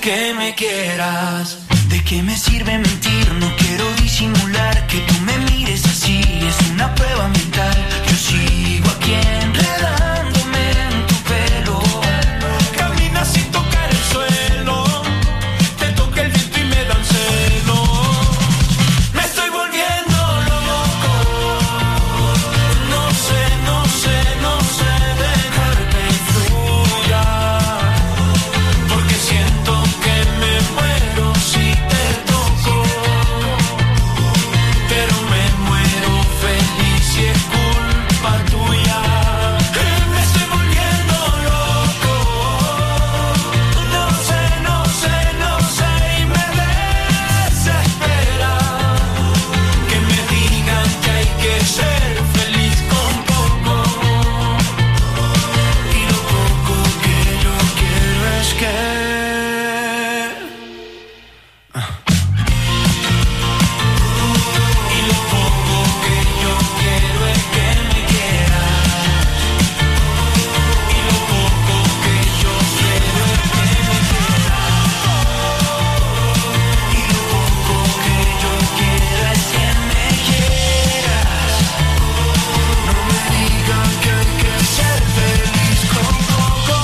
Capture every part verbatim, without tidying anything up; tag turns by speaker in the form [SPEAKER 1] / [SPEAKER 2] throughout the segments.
[SPEAKER 1] que me quieras. ¿De qué me sirve mentir? No quiero disimular. Que tú me mires así es una prueba mental. Yo sigo aquí enredándome en tu pelo. Caminas sin tocar el suelo. Te toca el viento y me dan celo. Me estoy volviendo loco. No sé, no sé, no sé dejar que fluya. Porque siento que me muero si te toco. Pero me muero feliz si es culpa tuya. Me estoy volviendo loco. No sé, no sé, no sé y me desespera que me digan que hay que ser feliz con poco. Y lo poco que yo quiero es que Y lo poco que yo quiero es que me quieras. Y lo poco que yo quiero es que me quieras. Y lo poco que yo quiero es que me quieras. No me digan que hay que ser feliz con poco.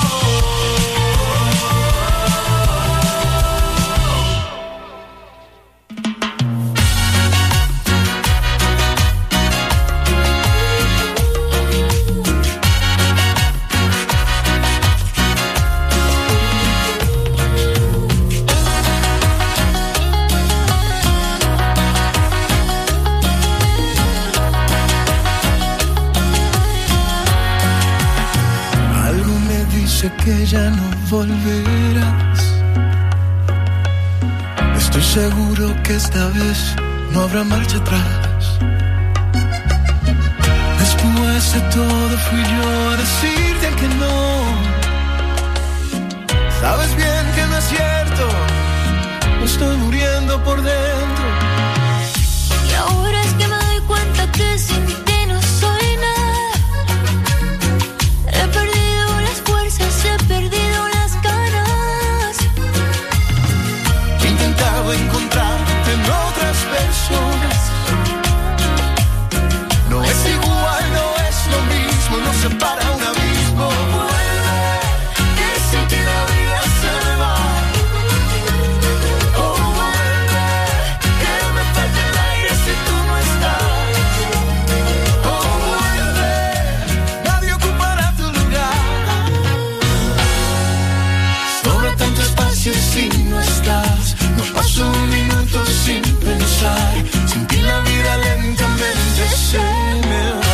[SPEAKER 1] Algo me dice que ya no volverás. Estoy seguro que esta vez no habrá marcha atrás. Después de todo fui yo a decirte que no. Sabes bien que no es cierto. Me estoy muriendo por dentro.
[SPEAKER 2] Y ahora es que me doy cuenta que sin ti no soy nada. He perdido las fuerzas, he perdido las ganas.
[SPEAKER 1] He intentado encontrarte en otras personas. No es igual, no es lo mismo, nos separa un abismo. Vuelve, que sin ti la vida se me va. Oh, vuelve, que me falta el aire si tú no estás. Oh, vuelve, nadie ocupará tu lugar. Sobra tanto espacio si no estás. No paso un minuto sin pensar. Sin ti la vida lentamente se me va.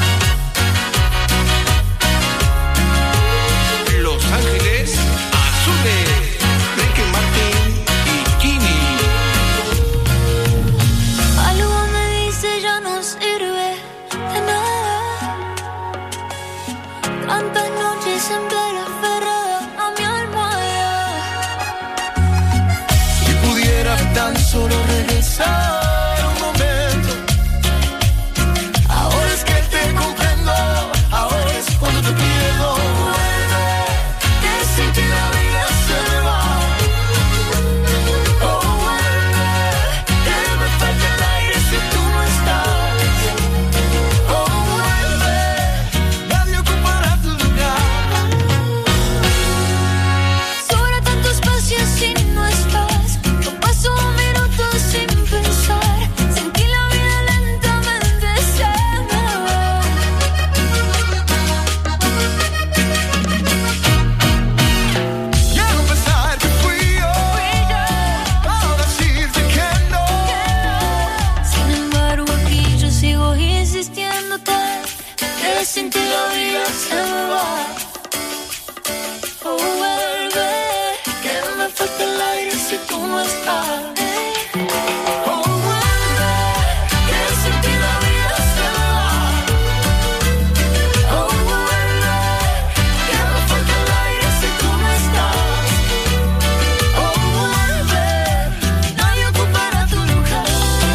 [SPEAKER 3] Los Ángeles Azules, Ricky Martin y Kini.
[SPEAKER 2] Algo me dice ya no sirve de nada. Tantas noches en vela aferrada a mi almohada.
[SPEAKER 1] Si pudiera tan solo regresar un momento. Ahora es que te comprendo. Ahora es cuando te pierdo. Vuelve, que sin ti la vida se me va. Oh, vuelve, que me falta el aire si tú no estás. Oh, vuelve, nadie ocupará tu lugar.
[SPEAKER 2] Sobra tanto espacio si no estás. No paso un minuto sin pensar. Sin ti la vida lentamente se me va.
[SPEAKER 1] Quiero pensar que fui yo para decirte que no.
[SPEAKER 2] Sin embargo aquí yo sigo insistiéndote que sin ti la vida se me va. Oh, vuelve,
[SPEAKER 1] Que me falta el aire si tú no estás. Oh, vuelve, que sin ti la vida se me va. Oh, vuelve, que me falta el aire si tú no estás. Oh, vuelve, nadie ocupará tu lugar.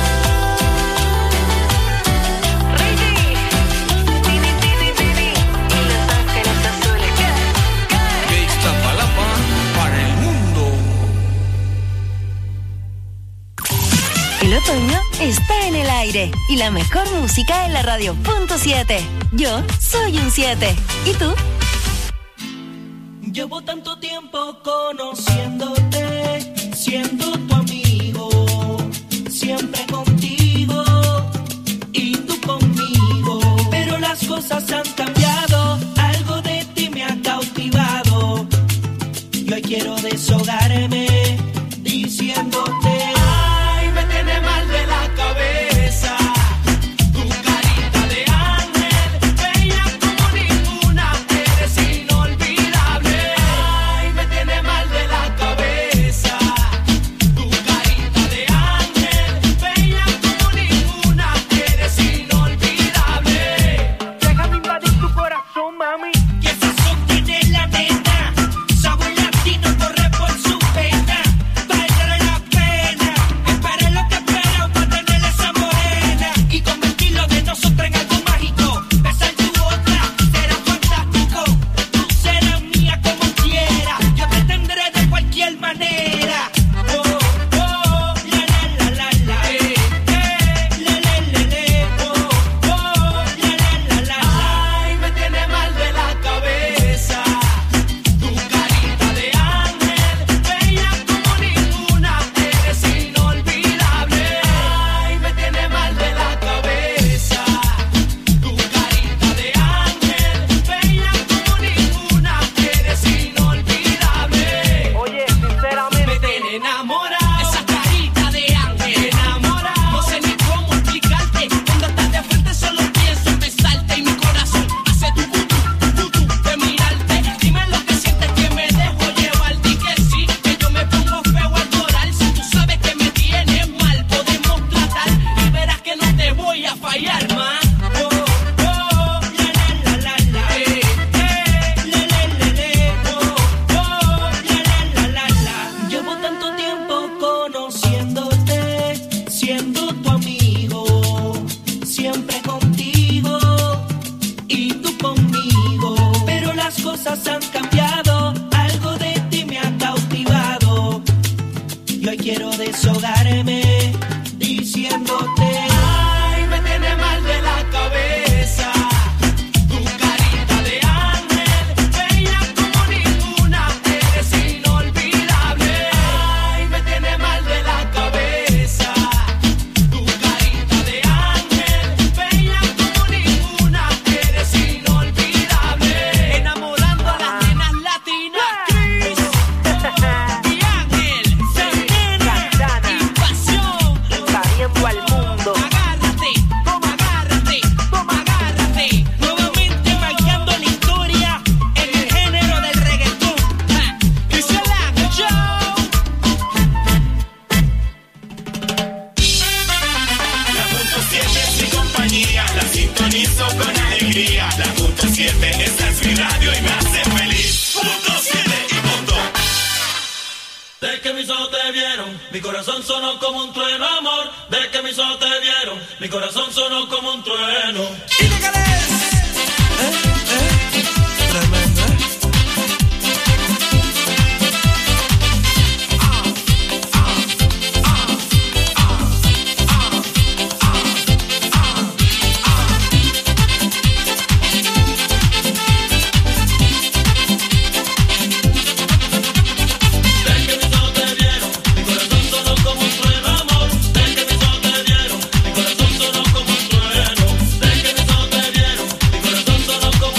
[SPEAKER 2] Ricky, Tini, Tini, Tini, y Los Ángeles Azules. ¿Qué? ¿Qué?
[SPEAKER 3] De Iztapalapa para el mundo.
[SPEAKER 4] está en el aire y la mejor música en la radio punto siete. Yo soy un siete. ¿Y tú?
[SPEAKER 5] Llevo tanto tiempo conociéndote, siendo tu amigo, siempre contigo y tú conmigo. Pero las cosas han cambiado, algo de ti me ha cautivado. Y hoy quiero deshogarme diciéndote, ay, me tiene mal de la cabeza. Tu carita de ángel, bella como ninguna, eres inolvidable. Ay, me tiene mal de la cabeza. Tu carita de ángel, bella como ninguna, eres inolvidable. Déjame invadir tu corazón, mami. ¿Qué sazón tiene la nena? Sabor latino corre por su pena. Vale la pena. Espere lo que espera para tener esa morena y convertirlo de nosotros en algo mágico. Besar tu boca será fantástico. Tú serás mía como quiera. Yo te tendré de cualquier manera. Oh, oh, la la la la la. Eh, eh, le le le le. Oh, oh, la la la la la. Ay, me tiene mal de la cabeza. Tu carita de ángel, bella como ninguna, eres inolvidable. Ay, me tiene mal de la cabeza. Tu carita de ángel, bella como ninguna, eres inolvidable. Oye, sinceramente me tiene enamorado. Esa carita de ángel me enamora. No sé ni cómo explicarte. Cuando estás de frente solo pienso en besarte y mi corazón hace tu putu, putu de mirarte. Dime lo que sientes, que me dejo llevar. Di que sí, que yo me pongo feo al llorar. Si tú sabes que me tienes mal, podemos tratar y verás que no te voy a fallar más. Oh, oh, la la la la la. Eh, eh, le le le le. Oh, oh, la la la la la. Llevo tanto tiempo conociéndote, siendo tu amigo, siempre contigo y tú conmigo. Pero las cosas han cambiado, algo de ti me ha cautivado. Y hoy quiero deshogarme diciéndote, ay, me tiene mal de la cabeza. Tu carita de ángel, bella como ninguna, eres inolvidable. Ay, me tiene mal de la cabeza. Tu carita de ángel, bella como ninguna, eres inolvidable. Enamorando a las nenas latinas. Chris, oh, y Ángel, Santana, Invasión, invadiendo al mundo. Agárrate, toma, agárrate, toma, agárrate. Nuevamente marcando la historia en el género del reggaetón. Ja, y se la hago yo.
[SPEAKER 6] La punto siete es mi compañía, la sintonizo con alegría. La punto siete, esta es mi radio y me hace feliz. Punto siete y punto.
[SPEAKER 5] De que mis ojos te vieron, mi corazón sonó como un trueno, amor. De que mis ojos te vieron, mi corazón sonó como un trueno. ¿Y de qué es? ¿Eh? ¿Eh? Tremendo, ¿eh? De que mis ojos te vieron, mi corazón sonó como un trueno, amor. De que mis ojos te vieron, mi corazón sonó como un trueno. De que mis ojos te vieron, mi corazón sonó como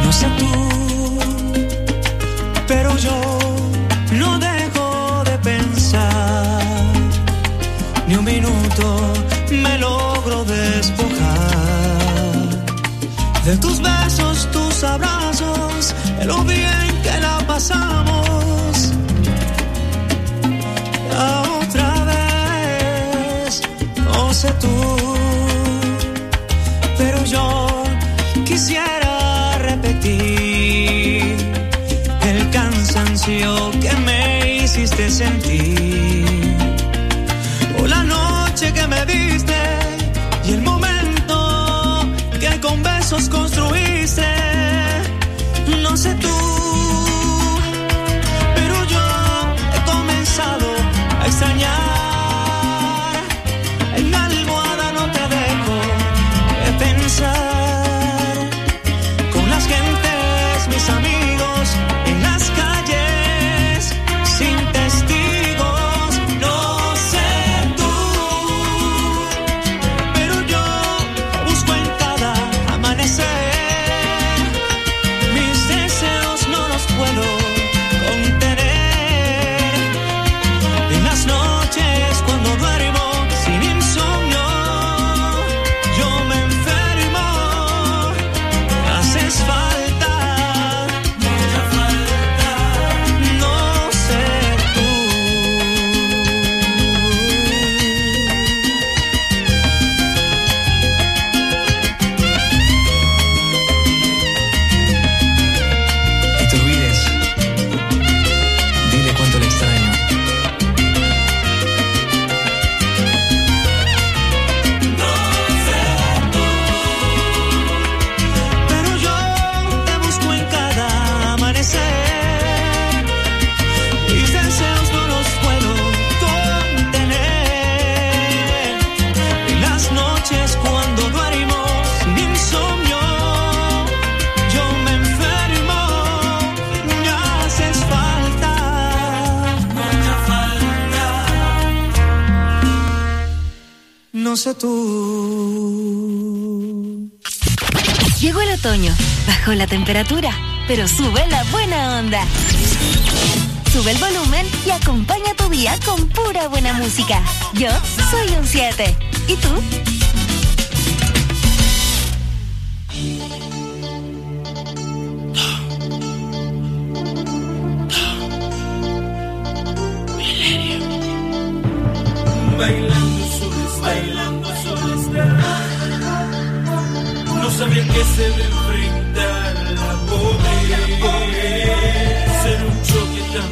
[SPEAKER 5] No sé tú, pero yo no dejo de pensar, ni un minuto me logro despojar de tus besos, tus abrazos, de lo bien que la pasamos. Otra vez, no sé tú, pero yo quisiera repetir el cansancio que me hiciste sentir, o la noche que me diste y el momento que con besos construiste. No sé tú, pero yo he comenzado a extrañar. En la almohada no te dejo de pensar, con las gentes, mis amigos, en las calles, sin testigos. No sé tú, pero yo busco en cada amanecer. Mis deseos no los puedo contener. En las noches cuando duermo sin insomnio, yo me enfermo. Me haces falta, mucha falta. No sé tú. Y te olvides, dile cuánto le extraño. Pero yo te busco en cada amanecer. Mis deseos no los puedo contener. En las noches cuando duermo sin insomnio, yo me enfermo. Me haces falta, mucha falta. No sé tú.
[SPEAKER 4] Llegó el otoño, bajó la temperatura, pero sube la buena onda. Sube el volumen y acompaña tu día con pura buena música. Yo soy un siete. ¿Y tú?
[SPEAKER 5] Bailando soles, bailando soles, no sabía que se debe enfrentar la pobreza, ser un choque tan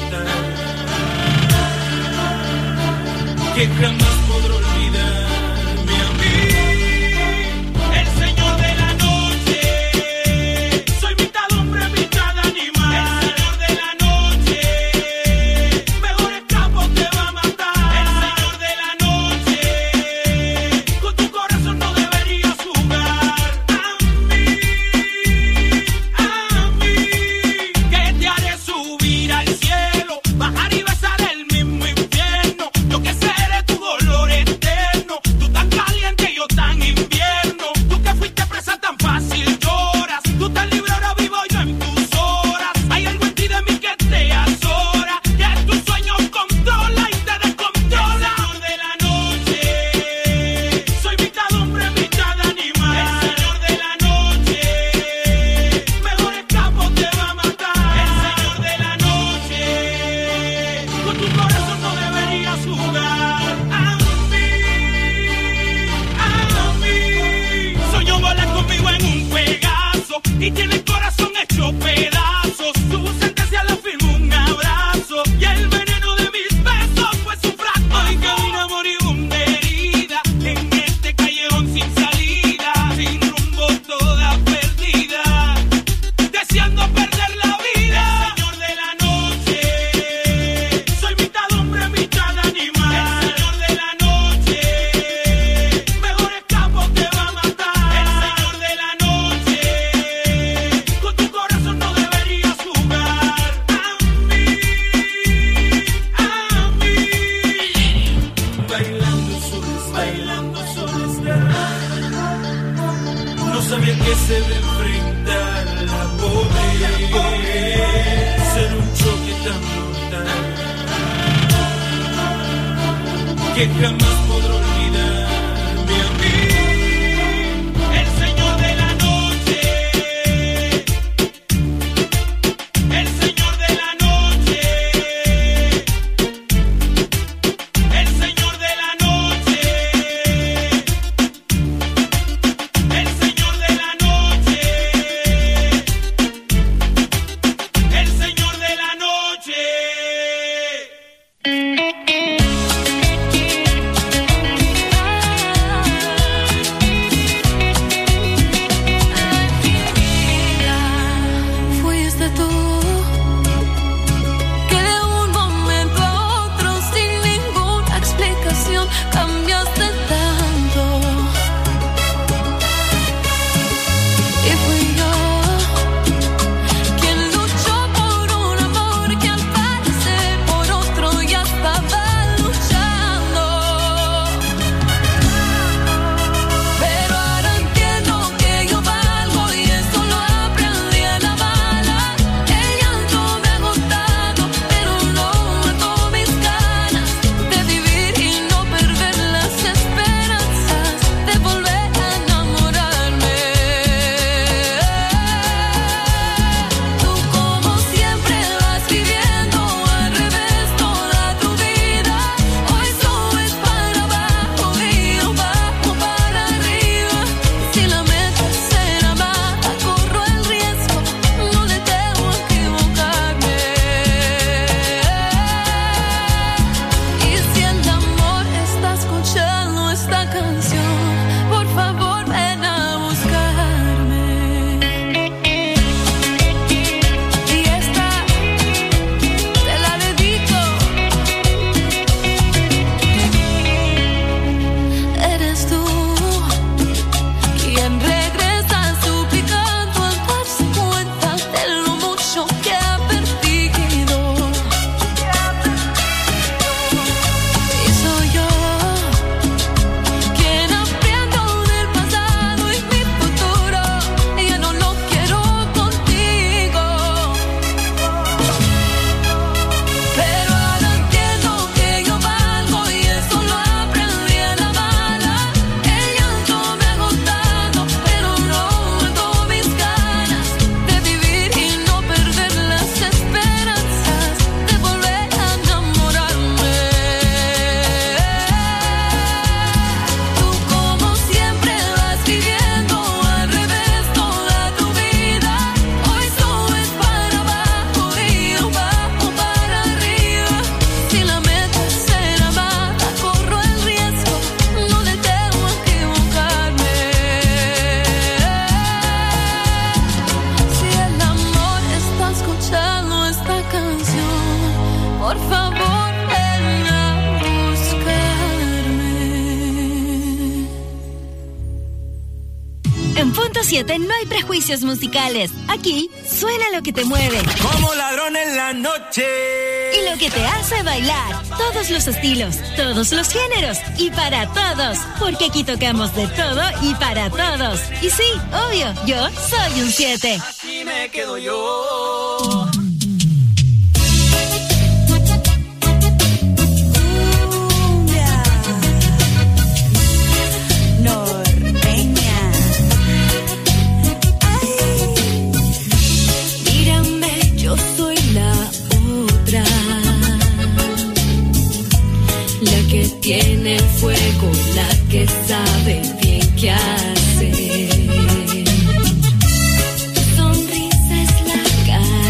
[SPEAKER 5] mortal que jamás podré olvidarme a mí. El señor de la noche, soy mitad hombre, mitad animal. El señor de la noche, mejor escapo te va a matar. El señor de la noche, con tu corazón no deberías jugar. A mí, a mí, que te haré subir al cielo, bajar y besar el mismo infierno. Yo que seré tu dolor eterno, tú tan caliente y yo tan invierno. Tú que fuiste presa tan fácil lloras, tú tan libre ahora vivo yo en tus horas. Hay algo en ti de mí que te azora, que tus sueños controla y te descontrola. El señor de la noche, soy mitad hombre, mitad animal. El señor de la noche, mejor escapo te va a matar. El señor de la noche, con tu corazón no deberías jugar. A mí, a mí, soñó volar conmigo en un Pegaso y tiene el corazón hecho pedazos. Tu sentencia la firmó un abrazo y el veneno de mis besos fue su frasco. Hoy camina moribunda herida en este callejón sin salida, sin rumbo toda perdida, deseando perder la vida. El señor de la noche, soy mitad hombre, mitad animal. El señor de la noche, mejor escapo te va a matar. El señor de la noche, con que jamás podrá olvidarme a mí. El Señor de la noche, el Señor de la noche, el Señor de la noche, el Señor de la noche, el Señor de la noche.
[SPEAKER 2] Fuiste tú que de un momento a otro, sin ninguna explicación, cambiaste tanto. Y fui yo quien luchó por un amor que al parecer por otro ya estaba luchando. Pero ahora entiendo que yo valgo y eso lo aprendí en la mala. El llanto me ha agotado, pero no mató mis ganas de vivir y no perder las esperanzas de volver a enamorarme. Tú como siempre vas viviendo al revés toda tu vida. Hoy subes para abajo y yo bajo para arriba. Si la meta es ser amada, corro el riesgo, no le temo a equivocarme. Y si el amor está escuchando esta canción, por favor ven a buscarme. Y esta te la dedico. Eres tú quien regresa suplicando al darse cuenta de lo mucho que ha perdido. Y soy yo quien aprendo del pasado y mi futuro ya no lo quiero contigo. Pero ahora entiendo que yo valgo y eso lo aprendí en la mala. El llanto me ha agotado, pero no mató mis ganas de vivir y no perder las esperanzas de volver a enamorarme. Tú como siempre vas viviendo al revés toda tu vida. Hoy subes para abajo y yo bajo para arriba. Si la meta es ser amada, corro el riesgo, no le temo a equivocarme. Si el amor está escuchando esta canción, por favor ven a buscarme.
[SPEAKER 4] En Punto siete no hay prejuicios musicales. Aquí suena lo que te mueve
[SPEAKER 5] Como ladrón en la noche.
[SPEAKER 4] y lo que te hace bailar. Todos los estilos, todos los géneros y para todos. Porque aquí tocamos de todo y para todos. Y sí, obvio, yo soy un siete.
[SPEAKER 5] Así me quedo yo.
[SPEAKER 2] Norteña. Mírame, yo soy la otra, la que tiene el fuego, la que sabe bien qué hacer. Tu sonrisa es la cara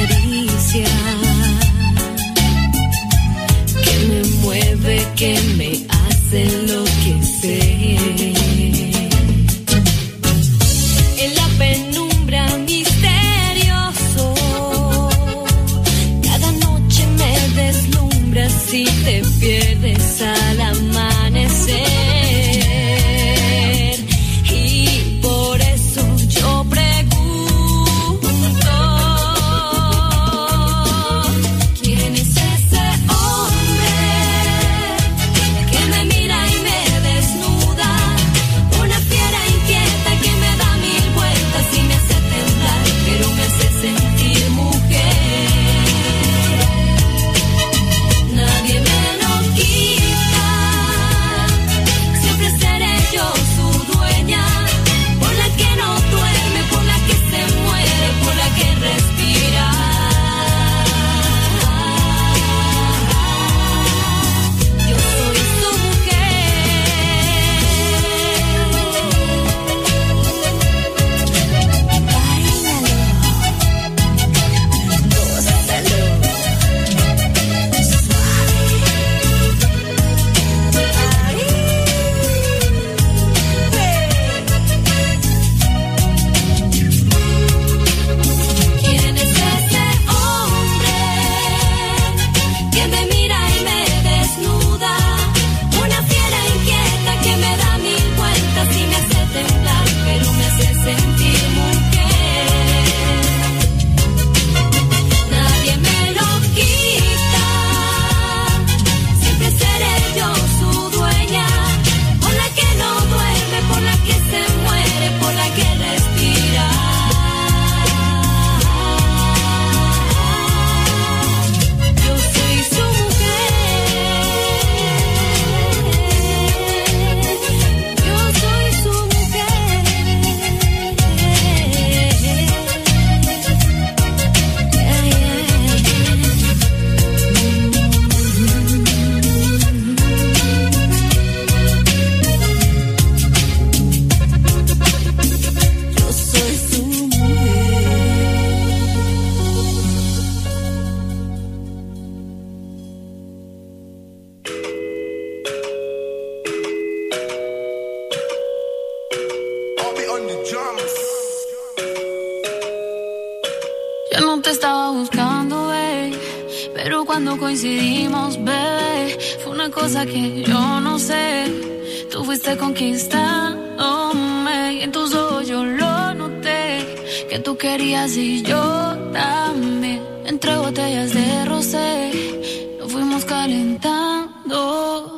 [SPEAKER 2] te estaba buscando, babe, pero cuando coincidimos, bebé, fue una cosa que yo no sé. Tú fuiste conquistándome y en tus ojos yo lo noté, que tú querías y yo también. Entre botellas de rosé nos fuimos calentando.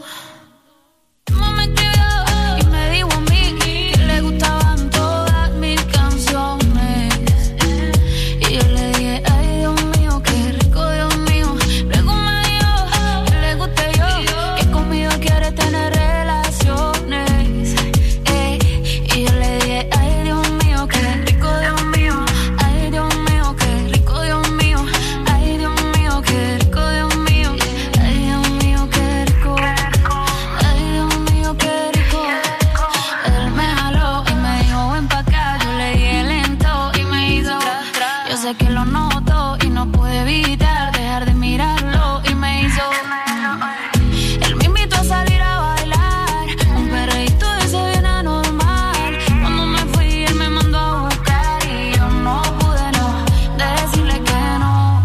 [SPEAKER 2] Que lo noto y no pude evitar dejar de mirarlo y me hizo. Él me invitó a salir a bailar, un perreíto de ese bien anormal. Cuando me fui él me mandó a buscar y yo no pude no decirle que no.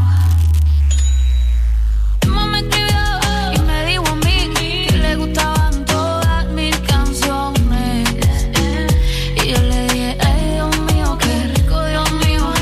[SPEAKER 2] Mamá me escribió y me dijo a mí que le gustaban todas mis canciones y yo le dije, ay Dios mío, qué rico, Dios mío.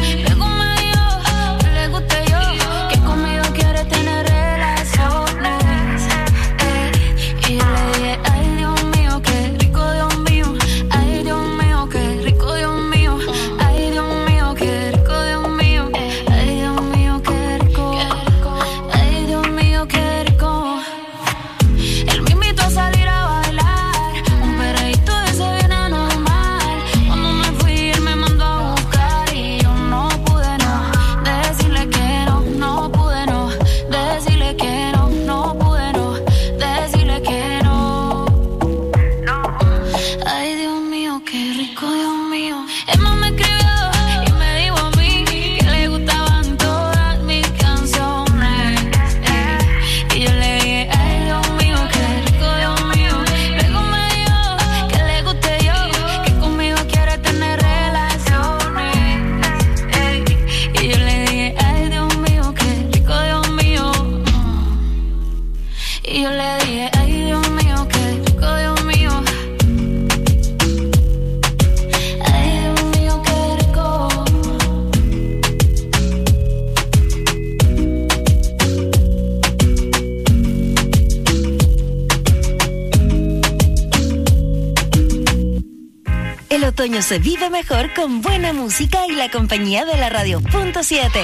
[SPEAKER 4] El otoño se vive mejor con buena música y la compañía de la radio punto siete.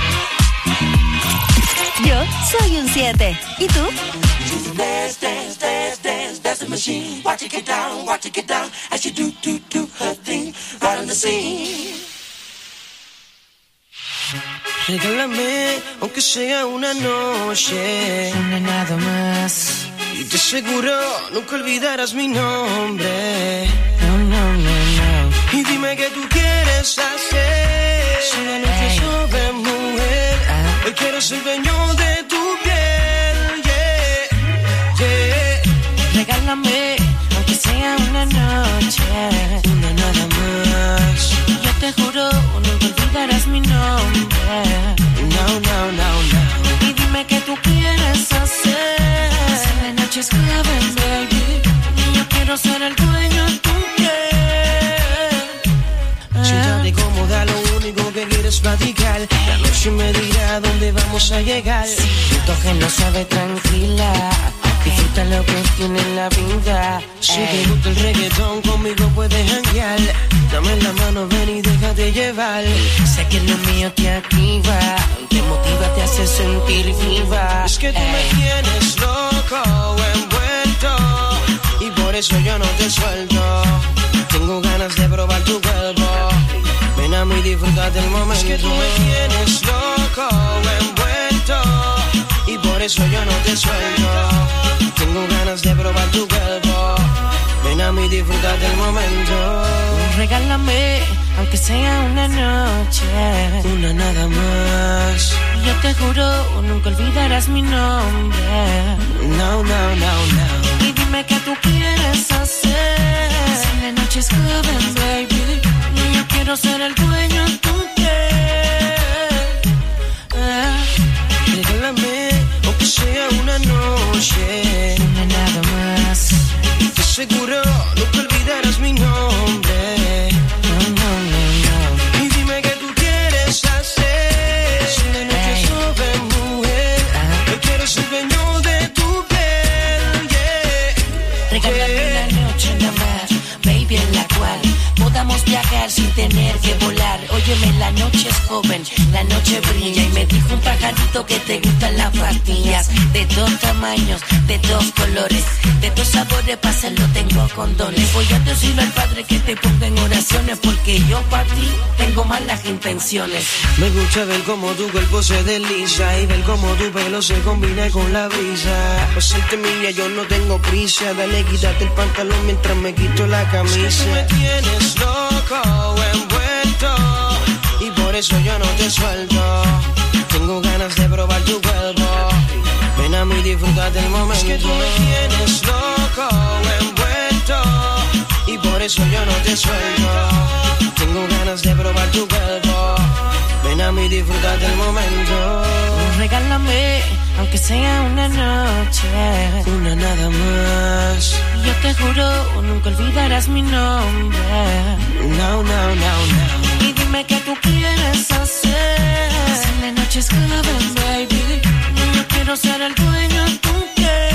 [SPEAKER 4] Yo soy un siete. ¿Y tú?
[SPEAKER 7] Dance, dance, dance, dance, dance the machine. Watch it get down, watch it get down as she do, do, do her thing right on the scene.
[SPEAKER 8] Regálame, aunque sea una noche,
[SPEAKER 5] una nada más.
[SPEAKER 8] Y te aseguro, nunca olvidarás mi nombre.
[SPEAKER 5] No, no, no, no.
[SPEAKER 8] Y dime qué tú quieres hacer. Si la noche es joven, mujer, ah. Hoy quiero ser dueño de tu piel, yeah, yeah.
[SPEAKER 5] Regálame, aunque sea una noche,
[SPEAKER 8] una nada más.
[SPEAKER 5] Yo te juro, nunca olvidarás mi nombre.
[SPEAKER 8] No, no, no, no.
[SPEAKER 5] Y dime qué tú quieres hacer. Si la noche es joven, baby, yo quiero ser el dueño de tu piel.
[SPEAKER 8] Siéntate cómoda, lo único que quiero es platicar. La noche me dirá dónde vamos a llegar.
[SPEAKER 5] Siento que no sabe tranquila. Disfruta lo que tiene en la vida.
[SPEAKER 8] Si te gusta el reggaetón, conmigo puedes janguear. Dame la mano, ven y déjate llevar.
[SPEAKER 5] Sé que lo mío te activa, te motiva, te hace sentir viva.
[SPEAKER 8] Es que tú Ey. me tienes loco, envuelto, y por eso yo no te suelto. Tengo ganas de probar tu cuerpo. Ven a mí, disfruta del momento. Es que tú me tienes loco, envuelto, y por eso yo no te suelto. Tengo ganas de probar tu cuerpo. Ven a mí, disfruta del momento.
[SPEAKER 5] Regálame, aunque sea una noche,
[SPEAKER 8] una nada más.
[SPEAKER 5] Yo te juro, nunca olvidarás mi nombre.
[SPEAKER 8] No, no, no, no.
[SPEAKER 5] Y dime qué tú quieres hacer. Si la noche es joven, baby, yo quiero ser el dueño de tu piel.
[SPEAKER 9] la noche es joven, la noche brilla. Y me dijo un pajarito que te gustan las pastillas de dos tamaños, de dos colores, de dos sabores, para hacerlo tengo condones. Voy a decirle al Padre que te ponga en oraciones, porque yo para ti tengo malas intenciones.
[SPEAKER 8] Me gusta ver cómo tu cuerpo se desliza y ver cómo tu pelo se combina con la brisa. Por serte mía yo no tengo prisa, dale, quítate el pantalón mientras me quito la camisa. Es que tú me tienes loco, envuelto, y por eso yo no te suelto. Tengo ganas de probar tu cuerpo, ven a mí, disfruta del momento. Es que tú me tienes loco, envuelto, y por eso yo no te suelto. Tengo ganas de probar tu cuerpo, ven a mí, disfruta del momento.
[SPEAKER 9] Regálame, aunque sea una noche,
[SPEAKER 8] una nada más.
[SPEAKER 9] Yo te juro, nunca olvidarás mi nombre.
[SPEAKER 8] No, no, no, no.
[SPEAKER 9] Y dime qué tú quieres hacer. Si la noche es joven, baby, yo quiero ser el dueño, tú qué.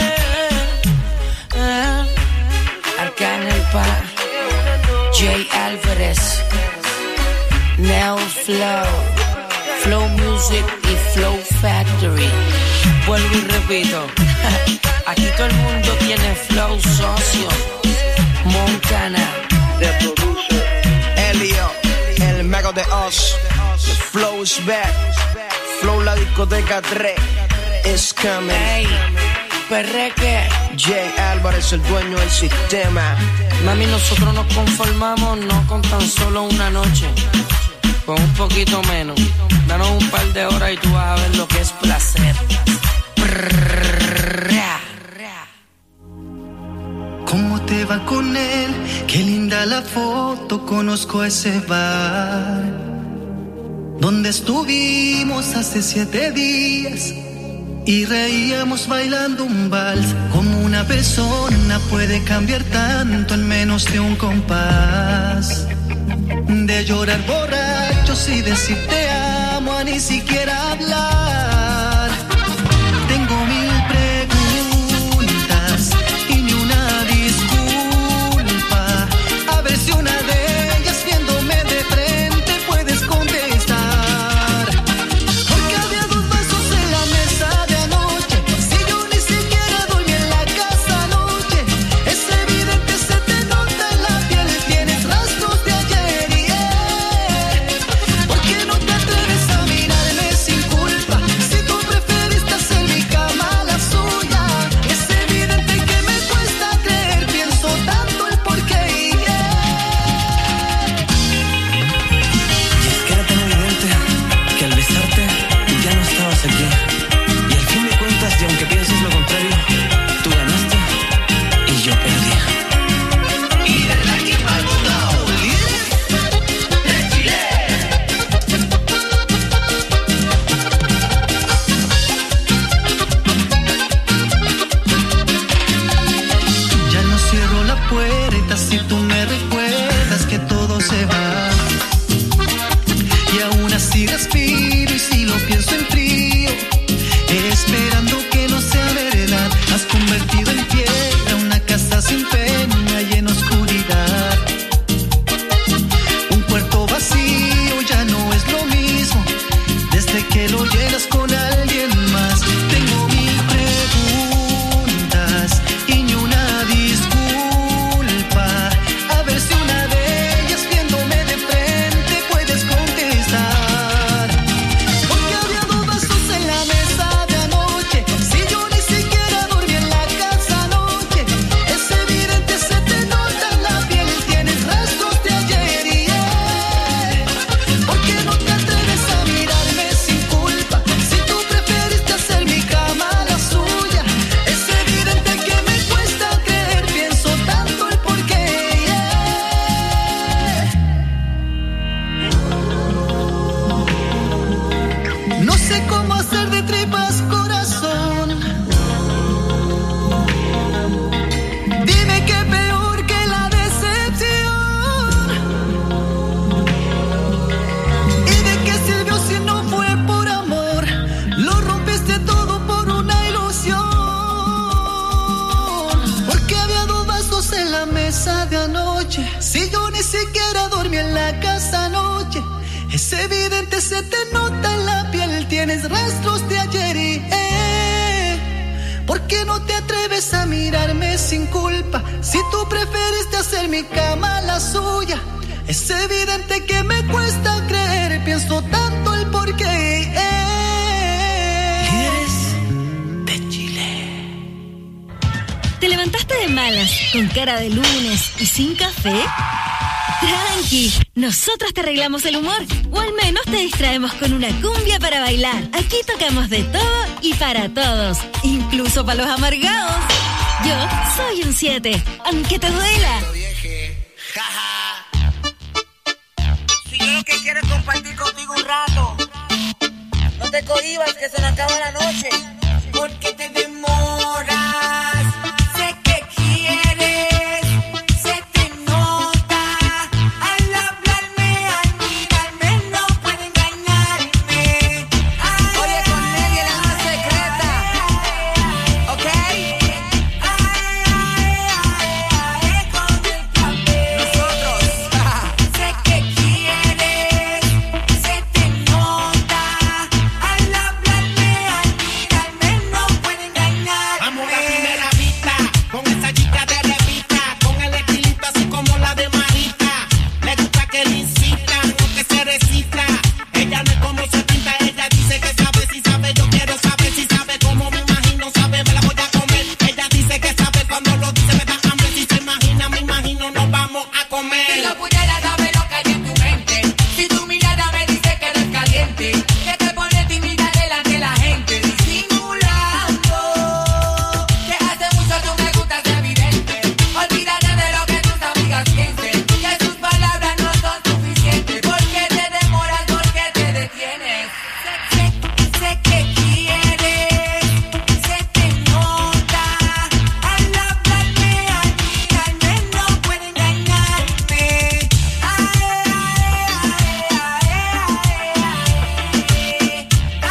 [SPEAKER 9] Eh. Arcángel Pa, Jay Álvarez, Neo Flow, Flow Music y Flow Factory. Vuelvo y repito, aquí todo el mundo tiene flow, socio. Montana,
[SPEAKER 8] The Producer, Elio, el mago de Oz. The Flow is back. Flow la discoteca tres is coming.
[SPEAKER 9] Hey, perreque.
[SPEAKER 8] Jay Álvarez, el dueño del sistema.
[SPEAKER 9] Mami, nosotros nos conformamos no con tan solo una noche, con un poquito menos. Danos un par de horas y tú vas a ver lo que es placer.
[SPEAKER 1] ¿Cómo te va con él? Qué linda la foto, conozco ese bar donde estuvimos hace siete días y reíamos bailando un vals. Como una persona puede cambiar tanto en menos de un compás, de llorar borrachos y decir te amo a ni siquiera hablar. Tengo mil preguntas y ni una disculpa. A ver si una de ellas viéndome de frente puedes contestar. Porque había dos vasos en la mesa de anoche, si yo ni siquiera dormí en la casa anoche. Es evidente, se te nota en la piel, tienes rastros de ayer y ayer. ¿Por qué no te atreves a mirarme sin culpa? Si tú preferiste hacer mi cama la suya. Es evidente que me cuesta creer, pienso tanto el por qué y
[SPEAKER 8] Que era tan evidente que al besarte ya no estabas aquí. Y al fin de cuentas, y aunque pienses lo contrario, tú ganaste y yo perdí.
[SPEAKER 1] Y del aquí para el mundo, de Chile. Ya no cierro la puerta si tú me recuerdas que todo se va. Y aún así respiro y si lo pienso en frío, esperando que no sea verdad. Has convertido en piedra una casa sin pena y en oscuridad. Un cuarto vacío ya no es lo mismo desde que lo llenas con alguien más. Tengo mil preguntas y ni una disculpa. A ver si una de ellas viéndome de frente puedes contestar. Porque había dos vasos en la mesa de anoche, si yo ni siquiera dormí en la casa anoche. Es evidente, se te nota en la piel, tienes rastros de ayer y ayer. ¿Por qué no te atreves a mirarme sin culpa? Si tú preferiste hacer mi cama la suya. Es evidente que me cuesta creer, pienso tanto el por qué. No sé cómo hacer de tripas corazón. Dime qué peor que la decepción. ¿Y de qué sirvió si no fue por amor? Lo rompiste todo por una ilusión. Porque había dos vasos en la mesa de anoche, si yo ni siquiera dormí en la casa anoche. Es
[SPEAKER 10] evidente, se te nota en la piel, tienes rastros de ayer y eh, ¿por qué no te atreves a mirarme sin culpa? Si tú preferiste hacer mi cama la suya, es evidente que me cuesta creer, pienso tanto el porqué. Eh.
[SPEAKER 1] Líderes de Chile.
[SPEAKER 4] ¿Te levantaste de malas, con cara de lunes y sin café? Tranqui, nosotros te arreglamos el humor, o al menos te distraemos con una cumbia para bailar. Aquí tocamos de todo y para todos, incluso para los amargados. Yo soy un siete, aunque te duela.
[SPEAKER 11] Si yo lo que quiero es compartir contigo un rato, no te cohibas que se nos acaba la noche. ¿Por qué te demoras? Sé que quieres, se te nota. Al hablarme, al mirarme, no puede engañarme. Ay, oye, con Nelly el alma secreta, ¿ok? Ay, ay, ay, ay, con el café. Nosotros, sé que quieres, se te nota. Al hablarme, al mirarme, no puede engañarme.
[SPEAKER 6] Vamos a la primera vista, con esa chica de revista, con el estilito así como la de Marita. Le gusta que le insistan, no que se resista. Ella no es como se pinta, ella dice que sabe, si sabe, yo quiero saber si sabe, como me imagino, sabe, me la voy a comer. Ella dice que sabe, cuando lo dice me da hambre, si se imagina, me imagino, nos vamos a comer.
[SPEAKER 11] Si yo pudiera saber lo que hay en tu mente, si tu mirada me dice que eres caliente, que te pone tímida delante de la gente, disimulando, que hace mucho tú me gustas evidente. Olvídate de lo que tus amigas piensen, que sus palabras no son suficientes. ¿Por qué te demoras? ¿Por qué te detienes? Sé, sé, sé que quieres, se te nota. Al hablarme, al mirarme, no puede engañarme. Ay, ay, ay, ay, ay,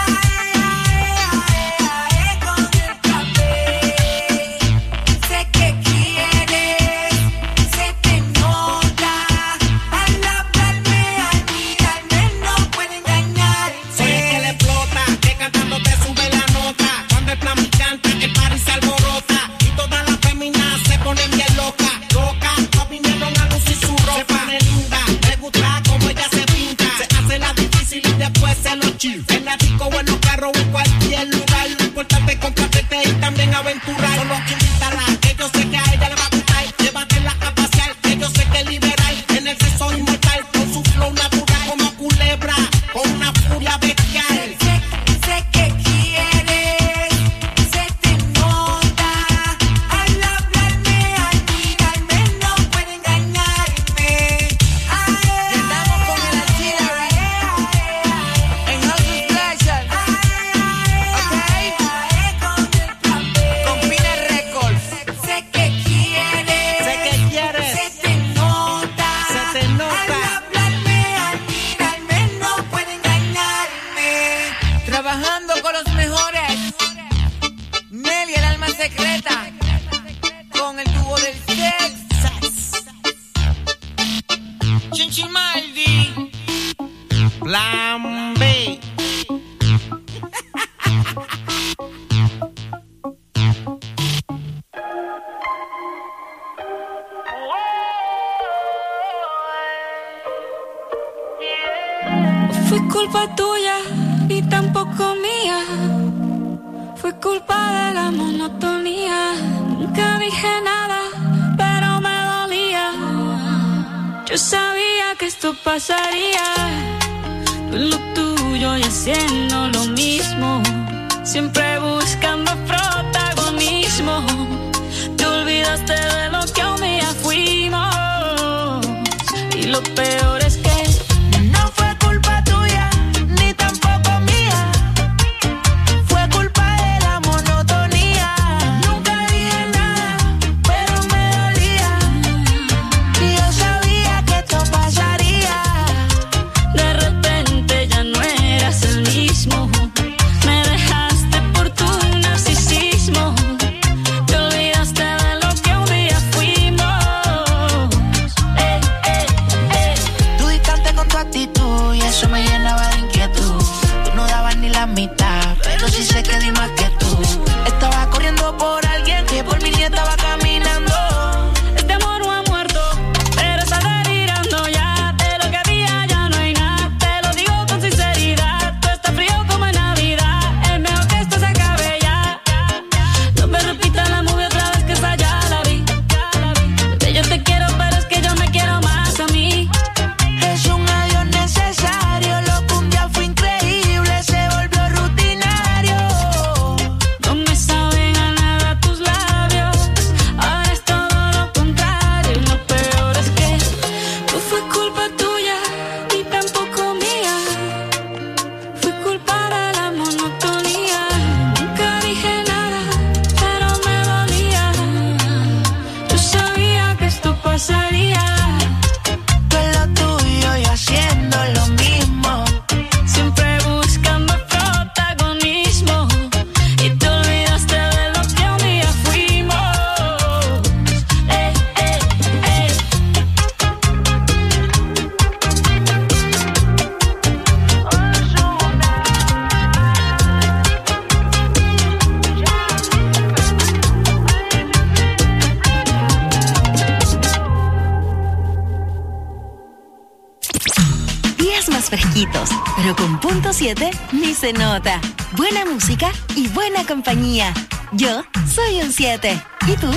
[SPEAKER 11] ay, con el café. Sé que quieres, se te nota. Al hablarme, al mirarme, no puede engañarme.
[SPEAKER 6] Soy el que le explota, que cantando te sube la nota. Cuando el plan canta, el party se alborota. Y todas las féminas se ponen bien loca, loca. No vinieron a lucir su ropa. Se pone linda, le gusta como ella se pinta. Se hace la difícil y después se lo chill. En la disco o en los carros o en cualquier lugar. Lo importante es compartirte y también aventurar. Solo invítala, que yo sé que a ella le va a gustar. Llévatela a pasear, que yo sé que es liberal. En el sexo inmortal, con su flow natural. Como culebra, con una furia bestial.
[SPEAKER 11] Sé, sé que quieres, se te nota. Al hablarme, al mirarme, no puede engañarme. Ay, y andamos con el artillery en House of Pleasure, ¿ok? Con Pina Records. Sé que quieres,
[SPEAKER 6] Sé que quieres,
[SPEAKER 11] se te nota.
[SPEAKER 6] se te nota.
[SPEAKER 11] Al hablarme, al mirarme, no puede engañarme. Trabajando con los mejores, Nelly el alma secreta, con el tubo del sex. Chinchimaldi,
[SPEAKER 6] Plan B.
[SPEAKER 2] No fue culpa tuya, ni tampoco mía. Fue culpa de la monotonía. Nunca dije nada, pero me dolía. Yo sabía que esto pasaría. Tú en lo tuyo y haciendo lo mismo. Siempre buscando protagonismo. Te olvidaste de lo que un día fuimos. Y lo peor es que no fue culpa tuya, ni tampoco mía. Fue culpa de la monotonía. Nunca dije nada, pero me dolía. Y yo sabía que esto pasaría. De repente ya no eras el mismo. Me dejaste por tu narcisismo. Te olvidaste de lo que un día fuimos. Eh, eh, eh.
[SPEAKER 11] tú
[SPEAKER 4] bajitos, pero con punto siete ni se nota. Buena música y buena compañía. Yo soy un siete. ¿Y tú?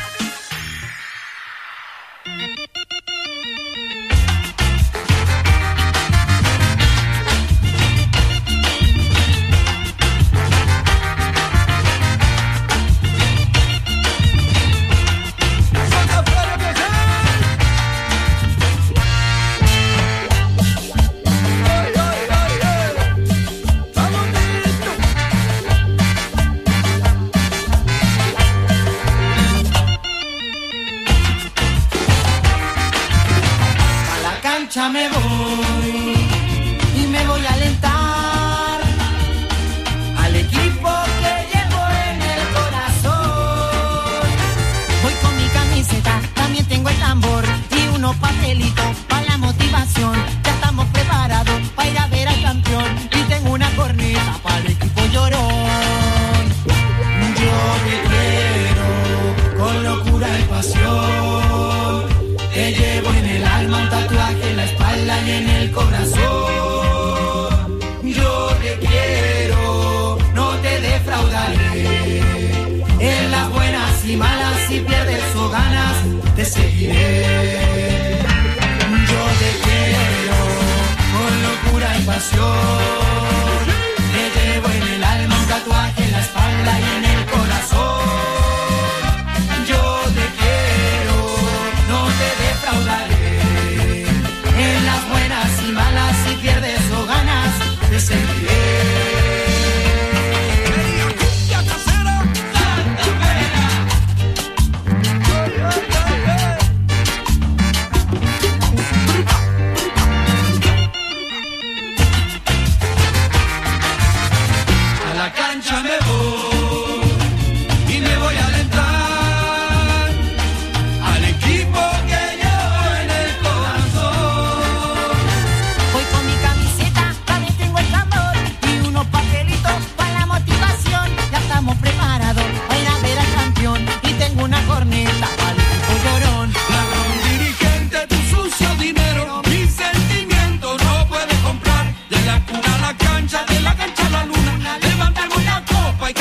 [SPEAKER 12] Me voy y me voy a alentar al equipo que llevo en el corazón. Voy con mi camiseta, también tengo el tambor y unos papelitos para la motivación. Ya estamos preparados para ir a ver al campeón y tengo una corneta para el equipo llorón. Yo te quiero con locura y pasión. Te llevo en el alma un tatuaje en la espalda y en el corazón. Yo te quiero, no te defraudaré. En las buenas y malas, si pierdes o ganas, te seguiré. Yo te quiero con locura y pasión. Te llevo en el alma un tatuaje en la espalda y en el corazón. Yo te quiero, no te defraudaré. En las buenas y malas, si pierdes o ganas, te seguiré.
[SPEAKER 1] A la cancha me voy y me voy a alentar al equipo que llevo en el corazón.
[SPEAKER 12] Voy con mi camiseta, también tengo el tambor y unos papelitos para la motivación. Ya estamos preparados para ir a ver al campeón y tengo una corneta para el equipo llorón.
[SPEAKER 1] Un dirigente, tu sucio dinero, mi sentimiento no puede comprar. De la cuna a la cancha, de la cancha a la luna, levantemos la copa y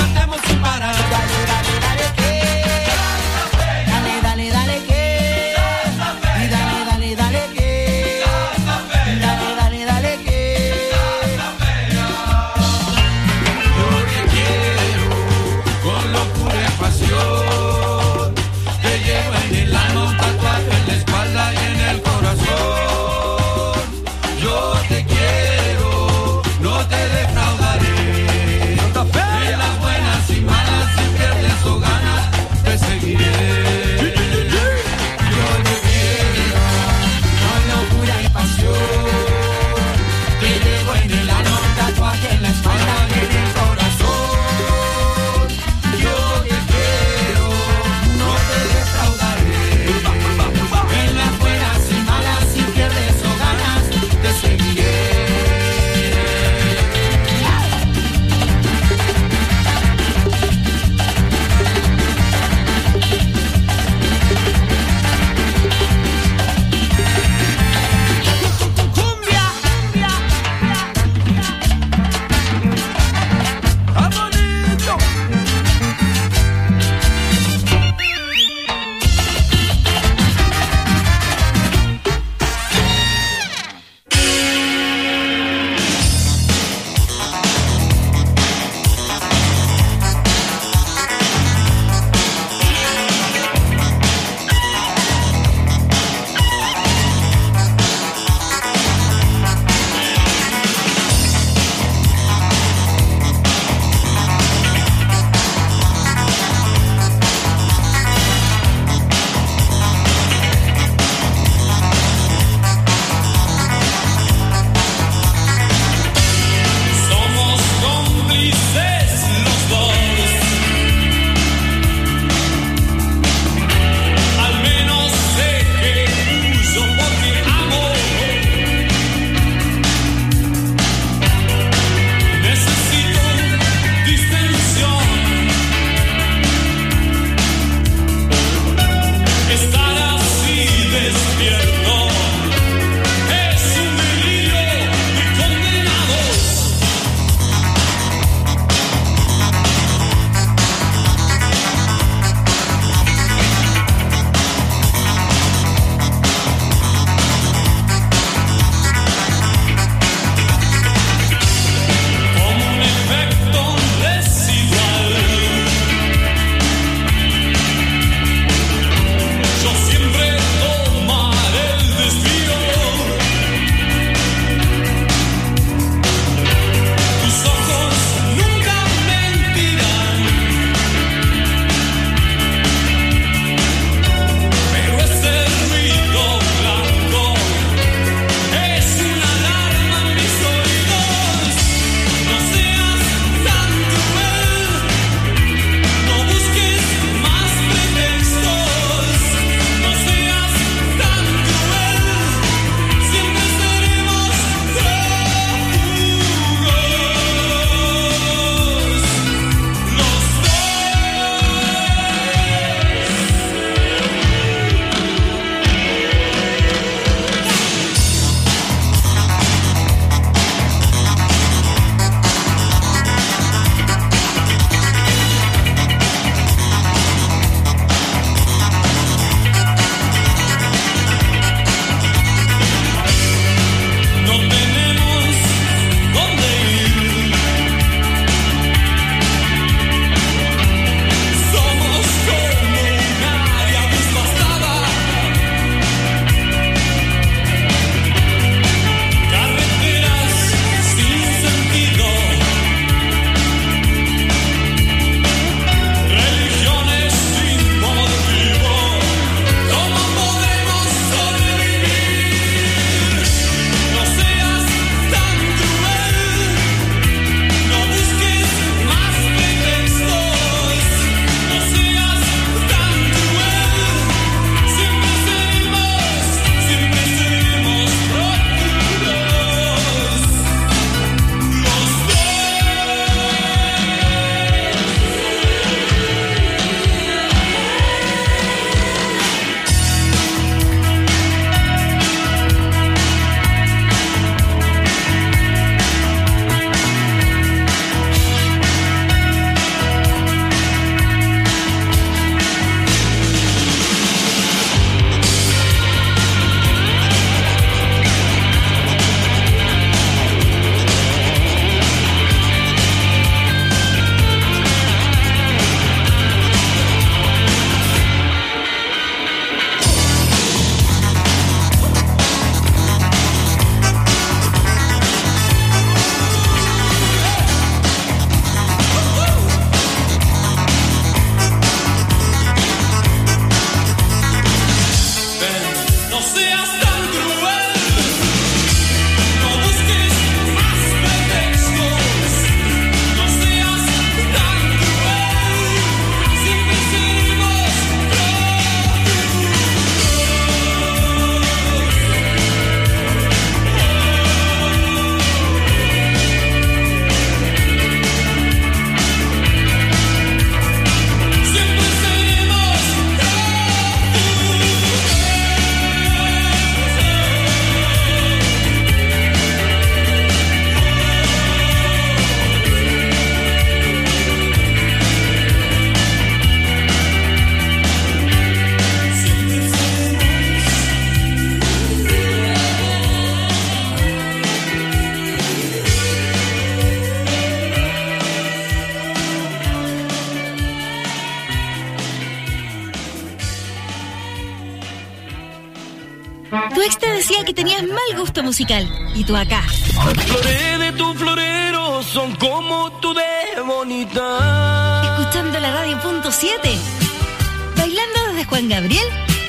[SPEAKER 4] decía que tenías mal gusto musical. Y tú acá.
[SPEAKER 5] Las flores de tu florero son como tú de bonita.
[SPEAKER 4] Escuchando la radio punto siete. Bailando desde Juan Gabriel.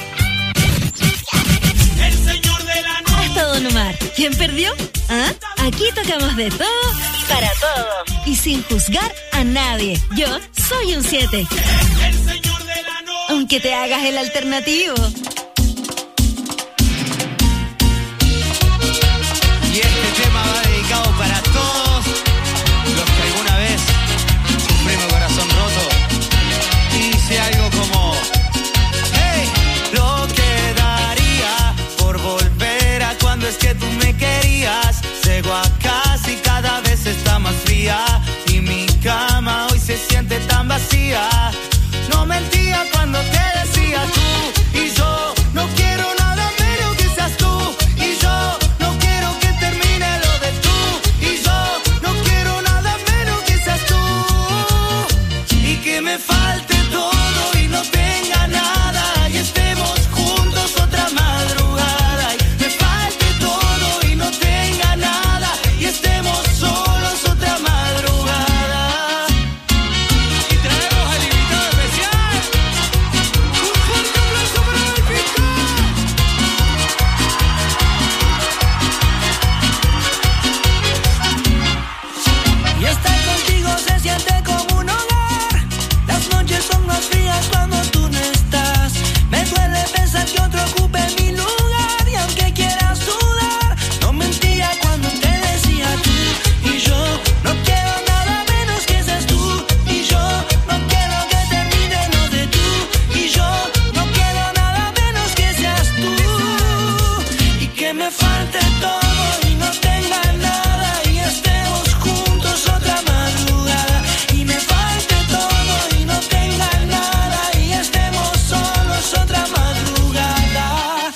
[SPEAKER 5] El señor de la noche.
[SPEAKER 4] Hasta Don Omar. ¿Quién perdió? ¿Ah? Aquí tocamos de todo para todos. Y sin juzgar a nadie. Yo soy un siete.
[SPEAKER 5] El señor de la noche.
[SPEAKER 4] Aunque te hagas el alternativo.
[SPEAKER 13] Y este tema va dedicado para todos los que alguna vez sufrimos corazón roto. Y dice algo como: hey, lo que daría por volver a cuando es que tú me querías. Llego a casa y cada vez está más fría. Y mi cama hoy se siente tan vacía. No mentía cuando te decía tú y yo. No quiero nada menos que seas tú. Y yo no quiero que termine lo de tú. Y yo no quiero nada menos que seas tú. Y que me falte todo y no tenga nada. Y estemos juntos otra madrugada. Y me falte todo y no tenga nada. Y estemos solos otra madrugada. Y traemos al invitado especial. Un fuerte aplauso para el Pico.
[SPEAKER 5] Y estar contigo se siente como un hogar. Las noches son más frías cuando tú no estás. Me duele pensar que otro ocupe mi lugar. Y aunque quiera sudar, no mentía cuando te decía tú. Y yo no quiero nada menos que seas tú. Y yo no quiero que termine lo de tú. Y yo no quiero nada menos que seas tú. Y que me falte todo y no tenga nada. Y estemos juntos otra madrugada. Y me falte todo y no tenga nada. Y estemos solos otra madrugada.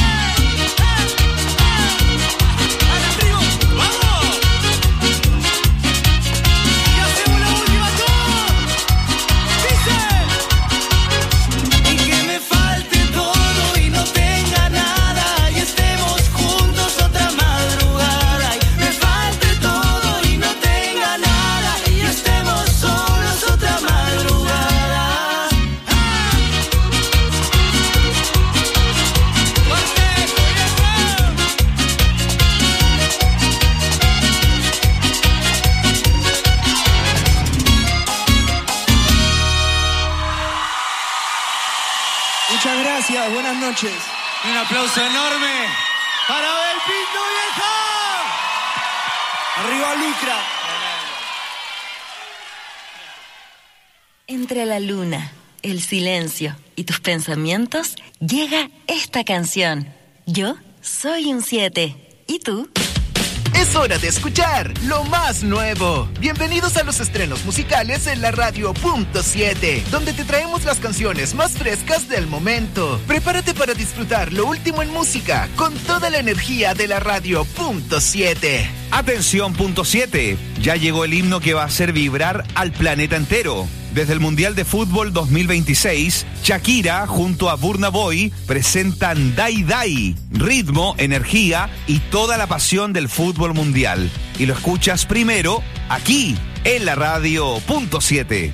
[SPEAKER 5] ¡Hola, primo! ¡Vamos! Y hacemos la última tour. Dice. Y que me falte todo y no tenga nada. Y estemos juntos otra madrugada. Y me falte todo y no tenga nada. Y estemos solos otra madrugada.
[SPEAKER 13] Muchas gracias, buenas noches. Un aplauso enorme para Abel Pinto, vieja. Arriba Lucra.
[SPEAKER 4] Entre la luna, el silencio y tus pensamientos, llega esta canción. Yo soy un siete. ¿Y tú?
[SPEAKER 14] Es hora de escuchar lo más nuevo. Bienvenidos a los estrenos musicales en la radio punto siete, donde te traemos las canciones más frescas del momento. Prepárate para disfrutar lo último en música con toda la energía de la radio punto siete.
[SPEAKER 15] Atención punto siete, ya llegó el himno que va a hacer vibrar al planeta entero. Desde el Mundial de Fútbol dos mil veintiséis, Shakira junto a Burna Boy presentan Dai Dai, ritmo, energía y toda la pasión del fútbol mundial. Y lo escuchas primero aquí en la radio punto siete.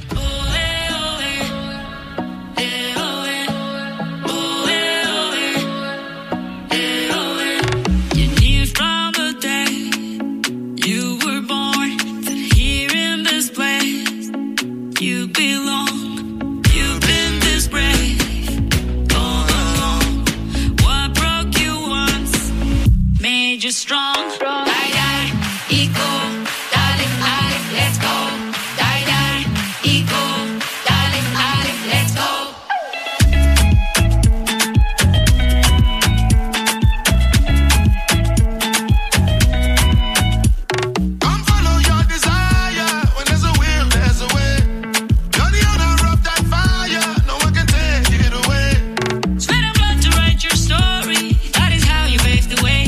[SPEAKER 16] Just strong, die, die, eco, dale, dale, let's go. Die, die, eco, dale, dale, let's go.
[SPEAKER 17] Come follow your desire. When there's a will, there's a way. You're the owner of that fire. No one can take it away.
[SPEAKER 16] Sweat and blood to write your story. That is how you pave the way.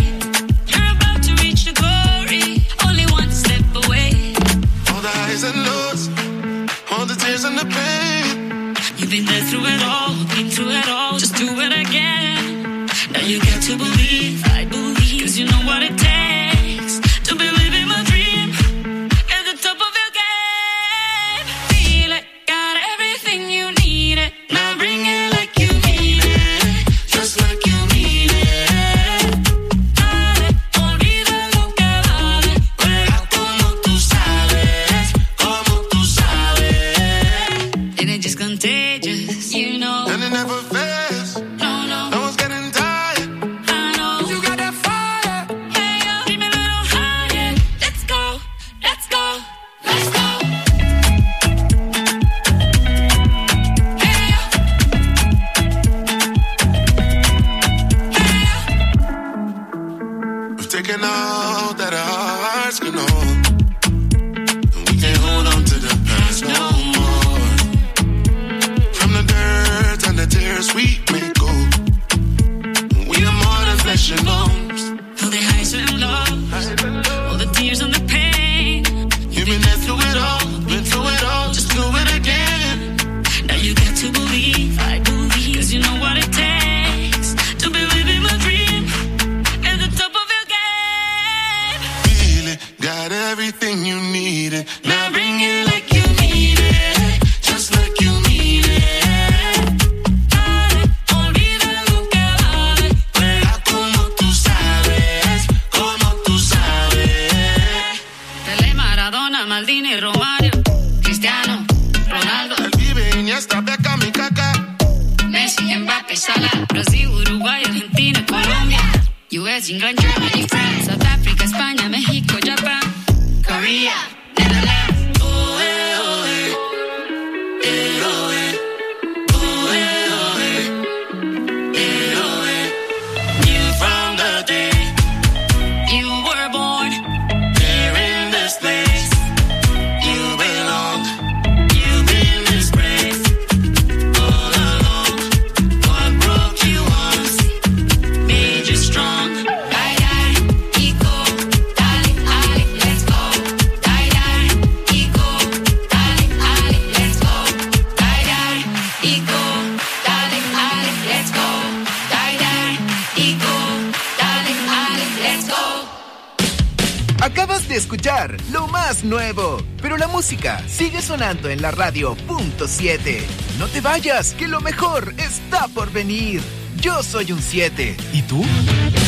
[SPEAKER 17] And lows, all the tears and the pain.
[SPEAKER 16] You've been there through it all, been through it all. Just do it again. Now you get to believe. I what it takes to be living my dream at the top of your game. Feel it, got everything you need it. Now bring it like you mean it, just like you mean it. Dale, olvida lo que vale, juega como tú sabes, como tú sabes. It ain't just contagious, you know.
[SPEAKER 17] And it never fails.
[SPEAKER 16] No, no.
[SPEAKER 17] No one's getting tired.
[SPEAKER 16] I know. You got that fire. Hey, yo, keep me a little higher. Let's go, let's go, let's go. Hey, yo. Hey, yo.
[SPEAKER 17] We've taken all that our hearts can hold. And we can't hold on to the past no more. From the dirt and the tears we may go. We are more than flesh and bones.
[SPEAKER 16] All the highs and lows, all the tears and the pain.
[SPEAKER 17] You've been there through it all, been through it all, just do it again.
[SPEAKER 16] Now you got to believe, I believe, cause you know what it takes to be living my dream at the top of your game.
[SPEAKER 17] Feel it, got everything you needed.
[SPEAKER 16] Now bring it like you mean it, just like you mean it. Dale, olvida lo que vale,
[SPEAKER 17] Juega como tú sabes, como tú sabes.
[SPEAKER 16] Pelé, Maradona, Maldini, Romario, Cristiano, Ronaldo,
[SPEAKER 17] El vive Iniesta, Beckham y Kaká.
[SPEAKER 16] Messi, Mbappé, Salah, Brasil, Uruguay, Argentina, Colombia, U S, England, Germany, France, South Africa, España, México, Japan, Korea, Netherlands.
[SPEAKER 17] Oh, eh, oh, eh. Eh, oh, eh. Oh, eh, oh, eh. Eh, oh, eh.
[SPEAKER 16] Knew from the day you were born
[SPEAKER 17] Here in this place, you belong. You've been disgraced all along. What broke you once
[SPEAKER 16] made you strong. Die, die, ego, dale, ale, let's go. Die, die, ego, dale, ale, let's go. Die, die, ego, dale, ale, let's go. Die, die, ego, dale, ale, let's go.
[SPEAKER 14] Acabas de escuchar lo más nuevo, pero la música sigue sonando en la radio punto siete. No te vayas, que lo mejor está por venir. Yo soy un siete. ¿Y tú?